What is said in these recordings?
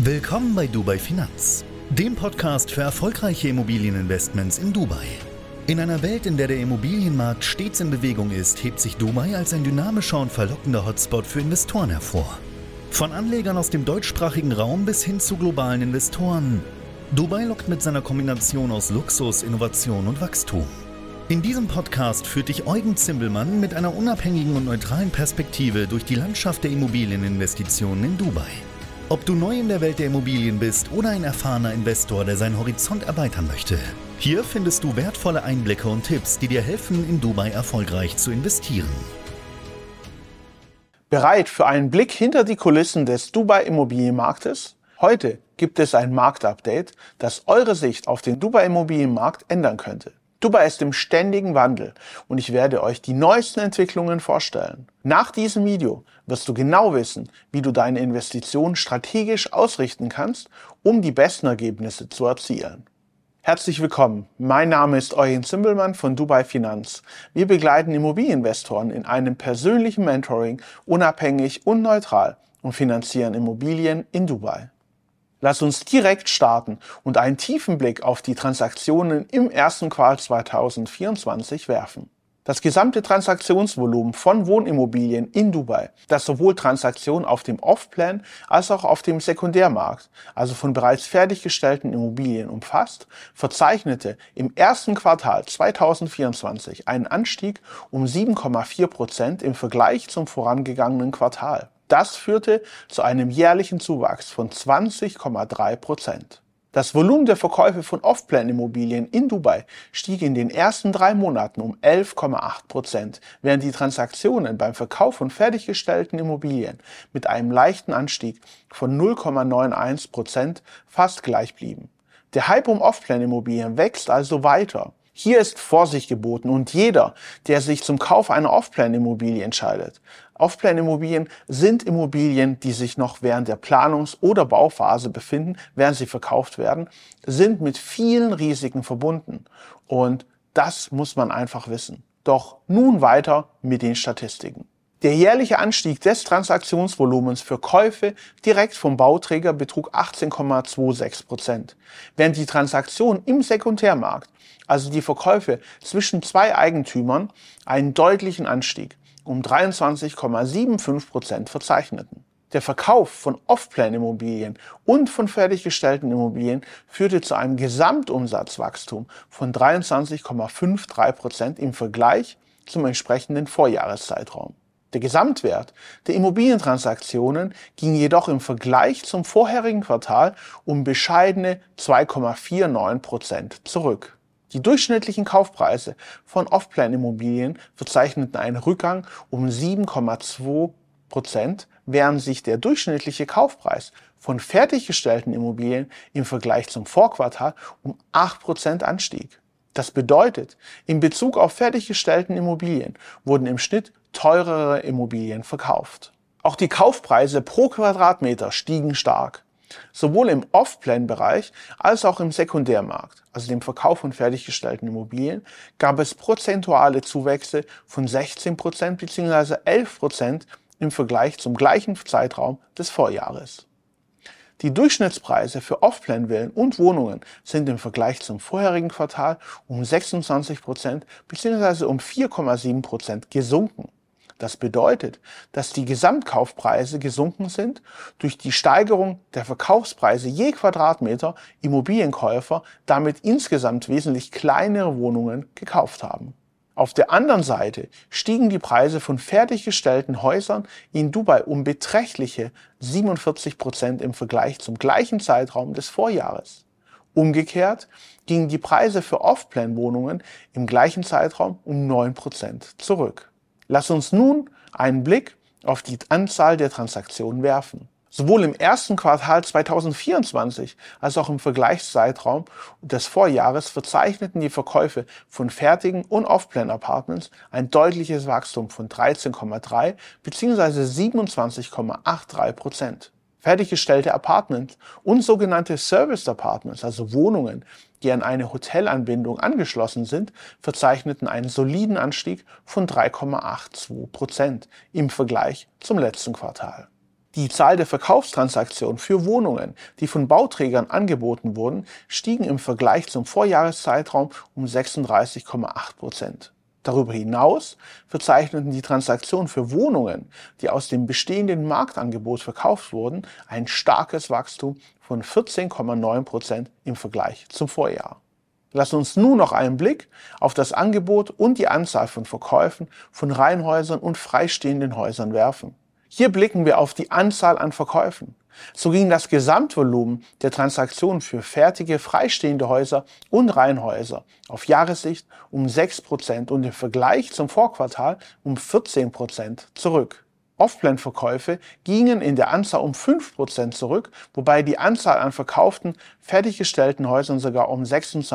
Willkommen bei Dubai Finanz, dem Podcast für erfolgreiche Immobilieninvestments in Dubai. In einer Welt, in der der Immobilienmarkt stets in Bewegung ist, hebt sich Dubai als ein dynamischer und verlockender Hotspot für Investoren hervor. Von Anlegern aus dem deutschsprachigen Raum bis hin zu globalen Investoren. Dubai lockt mit seiner Kombination aus Luxus, Innovation und Wachstum. In diesem Podcast führt dich Eugen Zimbelmann mit einer unabhängigen und neutralen Perspektive durch die Landschaft der Immobilieninvestitionen in Dubai. Ob du neu in der Welt der Immobilien bist oder ein erfahrener Investor, der seinen Horizont erweitern möchte, hier findest du wertvolle Einblicke und Tipps, die dir helfen, in Dubai erfolgreich zu investieren. Bereit für einen Blick hinter die Kulissen des Dubai-Immobilienmarktes? Heute gibt es ein Marktupdate, das eure Sicht auf den Dubai-Immobilienmarkt ändern könnte. Dubai ist im ständigen Wandel und ich werde euch die neuesten Entwicklungen vorstellen. Nach diesem Video wirst du genau wissen, wie du deine Investitionen strategisch ausrichten kannst, um die besten Ergebnisse zu erzielen. Herzlich willkommen, mein Name ist Eugen Zimbelmann von Dubai Finanz. Wir begleiten Immobilieninvestoren in einem persönlichen Mentoring, unabhängig und neutral und finanzieren Immobilien in Dubai. Lass uns direkt starten und einen tiefen Blick auf die Transaktionen im ersten Quartal 2024 werfen. Das gesamte Transaktionsvolumen von Wohnimmobilien in Dubai, das sowohl Transaktionen auf dem Off-Plan als auch auf dem Sekundärmarkt, also von bereits fertiggestellten Immobilien umfasst, verzeichnete im ersten Quartal 2024 einen Anstieg um 7,4% im Vergleich zum vorangegangenen Quartal. Das führte zu einem jährlichen Zuwachs von 20,3%. Das Volumen der Verkäufe von Off-Plan-Immobilien in Dubai stieg in den ersten 3 Monaten um 11,8%, während die Transaktionen beim Verkauf von fertiggestellten Immobilien mit einem leichten Anstieg von 0,91% fast gleich blieben. Der Hype um Off-Plan-Immobilien wächst also weiter. Hier ist Vorsicht geboten und jeder, der sich zum Kauf einer Off-Plan-Immobilie entscheidet. Off-Plan-Immobilien sind Immobilien, die sich noch während der Planungs- oder Bauphase befinden, während sie verkauft werden, sind mit vielen Risiken verbunden. Und das muss man einfach wissen. Doch nun weiter mit den Statistiken. Der jährliche Anstieg des Transaktionsvolumens für Käufe direkt vom Bauträger betrug 18,26%, während die Transaktionen im Sekundärmarkt, also die Verkäufe zwischen 2 Eigentümern, einen deutlichen Anstieg um 23,75% verzeichneten. Der Verkauf von Off-Plan-Immobilien und von fertiggestellten Immobilien führte zu einem Gesamtumsatzwachstum von 23,53% im Vergleich zum entsprechenden Vorjahreszeitraum. Der Gesamtwert der Immobilientransaktionen ging jedoch im Vergleich zum vorherigen Quartal um bescheidene 2,49% zurück. Die durchschnittlichen Kaufpreise von Off-Plan-Immobilien verzeichneten einen Rückgang um 7,2%, während sich der durchschnittliche Kaufpreis von fertiggestellten Immobilien im Vergleich zum Vorquartal um 8% anstieg. Das bedeutet, in Bezug auf fertiggestellten Immobilien wurden im Schnitt teurere Immobilien verkauft. Auch die Kaufpreise pro Quadratmeter stiegen stark. Sowohl im Off-Plan-Bereich als auch im Sekundärmarkt, also dem Verkauf von fertiggestellten Immobilien, gab es prozentuale Zuwächse von 16% bzw. 11% im Vergleich zum gleichen Zeitraum des Vorjahres. Die Durchschnittspreise für Off-Plan-Villen und Wohnungen sind im Vergleich zum vorherigen Quartal um 26% bzw. um 4,7% gesunken. Das bedeutet, dass die Gesamtkaufpreise gesunken sind, durch die Steigerung der Verkaufspreise je Quadratmeter Immobilienkäufer damit insgesamt wesentlich kleinere Wohnungen gekauft haben. Auf der anderen Seite stiegen die Preise von fertiggestellten Häusern in Dubai um beträchtliche 47% im Vergleich zum gleichen Zeitraum des Vorjahres. Umgekehrt gingen die Preise für Off-Plan-Wohnungen im gleichen Zeitraum um 9% zurück. Lass uns nun einen Blick auf die Anzahl der Transaktionen werfen. Sowohl im ersten Quartal 2024 als auch im Vergleichszeitraum des Vorjahres verzeichneten die Verkäufe von fertigen und Off-Plan-Apartments ein deutliches Wachstum von 13,3 bzw. 27,83%. Fertiggestellte Apartments und sogenannte Serviced Apartments, also Wohnungen, die an eine Hotelanbindung angeschlossen sind, verzeichneten einen soliden Anstieg von 3,82% im Vergleich zum letzten Quartal. Die Zahl der Verkaufstransaktionen für Wohnungen, die von Bauträgern angeboten wurden, stiegen im Vergleich zum Vorjahreszeitraum um 36,8%. Darüber hinaus verzeichneten die Transaktionen für Wohnungen, die aus dem bestehenden Marktangebot verkauft wurden, ein starkes Wachstum von 14,9% im Vergleich zum Vorjahr. Lass uns nun noch einen Blick auf das Angebot und die Anzahl von Verkäufen von Reihenhäusern und freistehenden Häusern werfen. Hier blicken wir auf die Anzahl an Verkäufen. So ging das Gesamtvolumen der Transaktionen für fertige freistehende Häuser und Reihenhäuser auf Jahressicht um 6% und im Vergleich zum Vorquartal um 14% zurück. Off-Plan-Verkäufe gingen in der Anzahl um 5% zurück, wobei die Anzahl an verkauften, fertiggestellten Häusern sogar um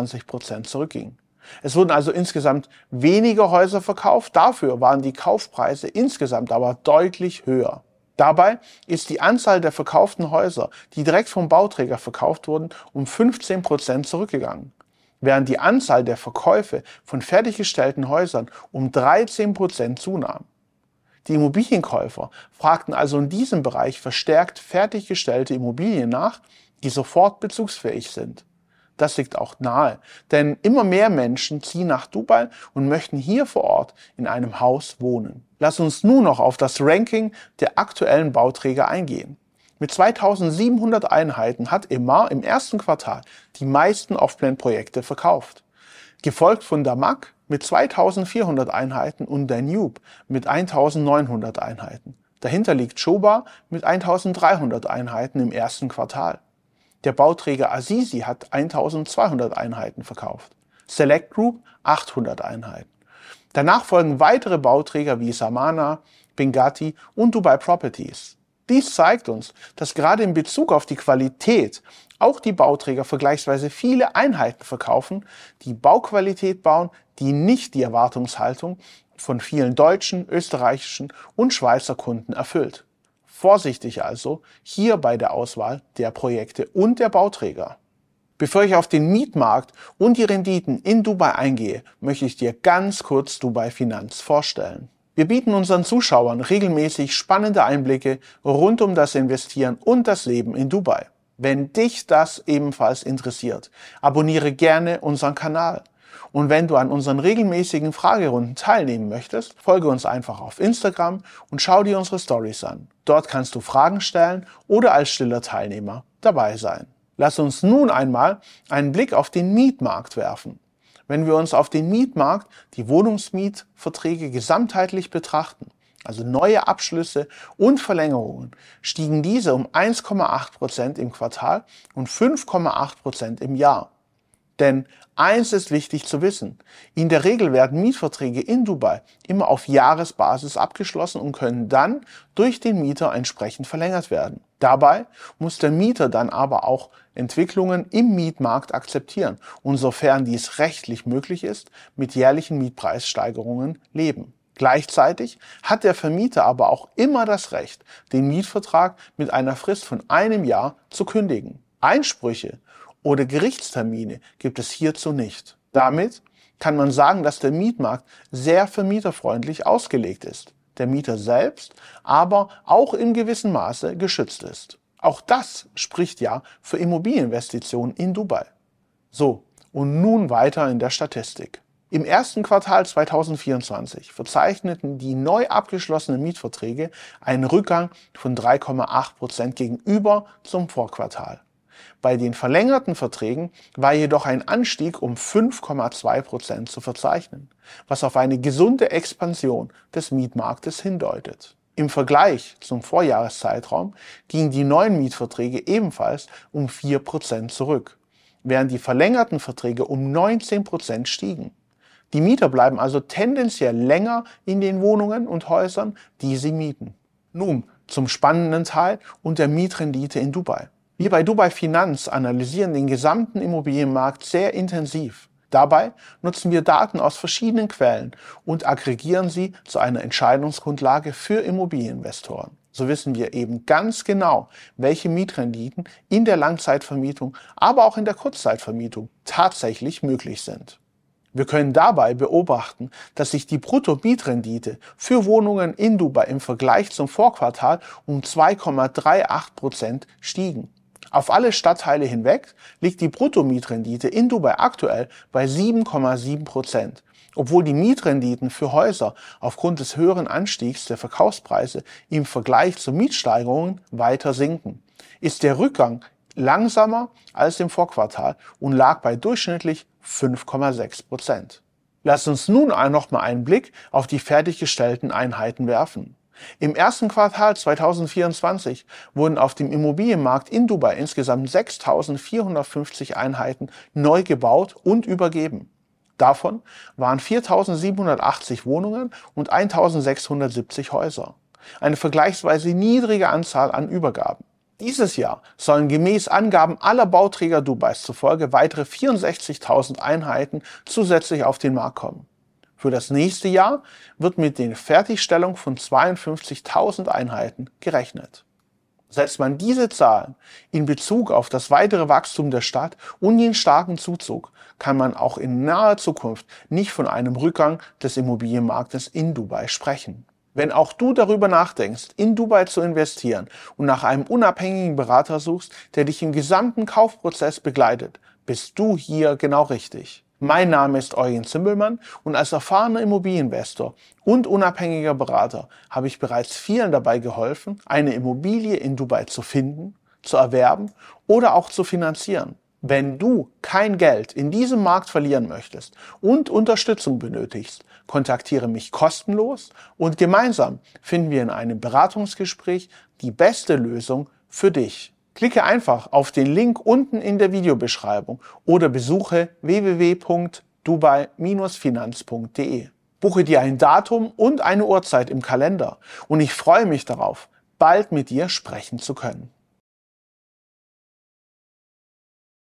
26% zurückging. Es wurden also insgesamt weniger Häuser verkauft, dafür waren die Kaufpreise insgesamt aber deutlich höher. Dabei ist die Anzahl der verkauften Häuser, die direkt vom Bauträger verkauft wurden, um 15% zurückgegangen, während die Anzahl der Verkäufe von fertiggestellten Häusern um 13% zunahm. Die Immobilienkäufer fragten also in diesem Bereich verstärkt fertiggestellte Immobilien nach, die sofort bezugsfähig sind. Das liegt auch nahe, denn immer mehr Menschen ziehen nach Dubai und möchten hier vor Ort in einem Haus wohnen. Lass uns nun noch auf das Ranking der aktuellen Bauträger eingehen. Mit 2700 Einheiten hat Emaar im ersten Quartal die meisten Off-Plan-Projekte verkauft, gefolgt von Damac mit 2400 Einheiten und Danube mit 1900 Einheiten. Dahinter liegt Shoba mit 1300 Einheiten im ersten Quartal. Der Bauträger Azizi hat 1200 Einheiten verkauft, Select Group 800 Einheiten. Danach folgen weitere Bauträger wie Samana, Bengati und Dubai Properties. Dies zeigt uns, dass gerade in Bezug auf die Qualität auch die Bauträger vergleichsweise viele Einheiten verkaufen, die Bauqualität bauen, die nicht die Erwartungshaltung von vielen deutschen, österreichischen und Schweizer Kunden erfüllt. Vorsichtig also hier bei der Auswahl der Projekte und der Bauträger. Bevor ich auf den Mietmarkt und die Renditen in Dubai eingehe, möchte ich dir ganz kurz Dubai Finanz vorstellen. Wir bieten unseren Zuschauern regelmäßig spannende Einblicke rund um das Investieren und das Leben in Dubai. Wenn dich das ebenfalls interessiert, abonniere gerne unseren Kanal. Und wenn du an unseren regelmäßigen Fragerunden teilnehmen möchtest, folge uns einfach auf Instagram und schau dir unsere Stories an. Dort kannst du Fragen stellen oder als stiller Teilnehmer dabei sein. Lass uns nun einmal einen Blick auf den Mietmarkt werfen. Wenn wir uns auf den Mietmarkt die Wohnungsmietverträge gesamtheitlich betrachten, also neue Abschlüsse und Verlängerungen, stiegen diese um 1,8% im Quartal und 5,8% im Jahr. Denn eins ist wichtig zu wissen: In der Regel werden Mietverträge in Dubai immer auf Jahresbasis abgeschlossen und können dann durch den Mieter entsprechend verlängert werden. Dabei muss der Mieter dann aber auch Entwicklungen im Mietmarkt akzeptieren und, sofern dies rechtlich möglich ist, mit jährlichen Mietpreissteigerungen leben. Gleichzeitig hat der Vermieter aber auch immer das Recht, den Mietvertrag mit einer Frist von einem Jahr zu kündigen. Einsprüche oder Gerichtstermine gibt es hierzu nicht. Damit kann man sagen, dass der Mietmarkt sehr vermieterfreundlich ausgelegt ist, der Mieter selbst aber auch in gewissem Maße geschützt ist. Auch das spricht ja für Immobilieninvestitionen in Dubai. So, und nun weiter in der Statistik. Im ersten Quartal 2024 verzeichneten die neu abgeschlossenen Mietverträge einen Rückgang von 3,8% gegenüber zum Vorquartal. Bei den verlängerten Verträgen war jedoch ein Anstieg um 5,2% zu verzeichnen, was auf eine gesunde Expansion des Mietmarktes hindeutet. Im Vergleich zum Vorjahreszeitraum gingen die neuen Mietverträge ebenfalls um 4% zurück, während die verlängerten Verträge um 19% stiegen. Die Mieter bleiben also tendenziell länger in den Wohnungen und Häusern, die sie mieten. Nun zum spannenden Teil und der Mietrendite in Dubai. Wir bei Dubai Finanz analysieren den gesamten Immobilienmarkt sehr intensiv. Dabei nutzen wir Daten aus verschiedenen Quellen und aggregieren sie zu einer Entscheidungsgrundlage für Immobilieninvestoren. So wissen wir eben ganz genau, welche Mietrenditen in der Langzeitvermietung, aber auch in der Kurzzeitvermietung tatsächlich möglich sind. Wir können dabei beobachten, dass sich die Bruttomietrendite für Wohnungen in Dubai im Vergleich zum Vorquartal um 2,38% stiegen. Auf alle Stadtteile hinweg liegt die Bruttomietrendite in Dubai aktuell bei 7,7%. Obwohl die Mietrenditen für Häuser aufgrund des höheren Anstiegs der Verkaufspreise im Vergleich zu Mietsteigerungen weiter sinken, ist der Rückgang langsamer als im Vorquartal und lag bei durchschnittlich 5,6%. Lasst uns nun noch mal einen Blick auf die fertiggestellten Einheiten werfen. Im ersten Quartal 2024 wurden auf dem Immobilienmarkt in Dubai insgesamt 6.450 Einheiten neu gebaut und übergeben. Davon waren 4.780 Wohnungen und 1.670 Häuser. Eine vergleichsweise niedrige Anzahl an Übergaben. Dieses Jahr sollen gemäß Angaben aller Bauträger Dubais zufolge weitere 64.000 Einheiten zusätzlich auf den Markt kommen. Für das nächste Jahr wird mit der Fertigstellung von 52.000 Einheiten gerechnet. Setzt man diese Zahlen in Bezug auf das weitere Wachstum der Stadt und den starken Zuzug, kann man auch in naher Zukunft nicht von einem Rückgang des Immobilienmarktes in Dubai sprechen. Wenn auch du darüber nachdenkst, in Dubai zu investieren und nach einem unabhängigen Berater suchst, der dich im gesamten Kaufprozess begleitet, bist du hier genau richtig. Mein Name ist Eugen Zimbelmann und als erfahrener Immobilieninvestor und unabhängiger Berater habe ich bereits vielen dabei geholfen, eine Immobilie in Dubai zu finden, zu erwerben oder auch zu finanzieren. Wenn du kein Geld in diesem Markt verlieren möchtest und Unterstützung benötigst, kontaktiere mich kostenlos und gemeinsam finden wir in einem Beratungsgespräch die beste Lösung für dich. Klicke einfach auf den Link unten in der Videobeschreibung oder besuche www.dubai-finanz.de. Buche dir ein Datum und eine Uhrzeit im Kalender und ich freue mich darauf, bald mit dir sprechen zu können.